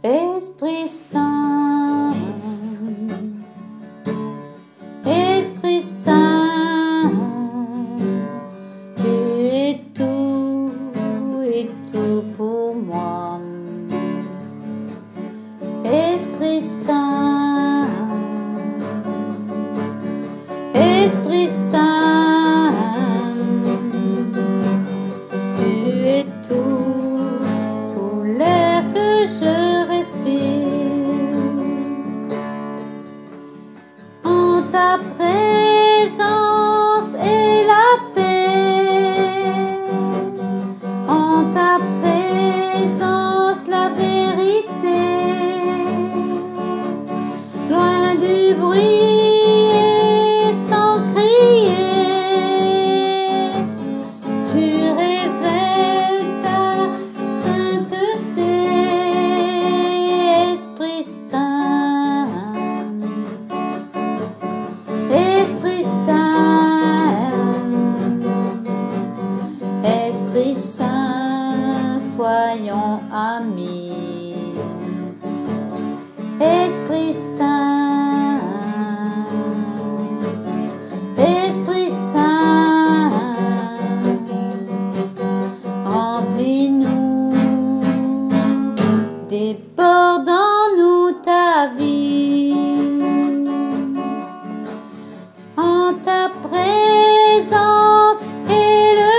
Esprit Saint, Esprit Saint, tu es tout et tout pour moi. Esprit Saint, Esprit Saint, tu es tout l'air que je respire. En ta présence est la paix, en ta présence la vérité, loin du bruit et sans crier, tu révèles ta sainteté. Esprit Saint, Esprit Saint, Esprit Saint, soyons amis. Esprit Saint, Esprit Saint, remplis-nous, débordons-nous ta vie. En ta présence est le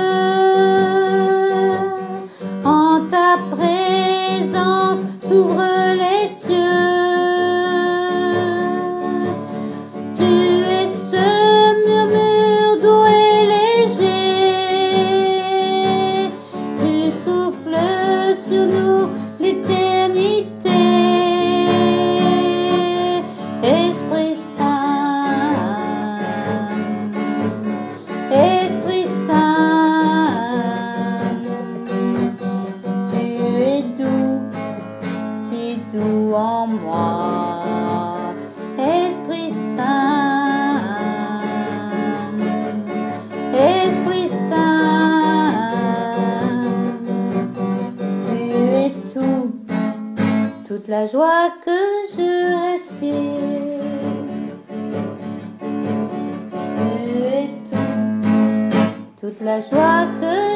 feu, en ta présence s'ouvrent les cieux. Tu es ce murmure doux et léger, tu souffles sur nous l'éternité. Esprit Saint, Esprit Saint, tu es doux, si doux en moi. Esprit Saint, Esprit Saint, tu es toute la joie que je respire. Tu es toute la joie que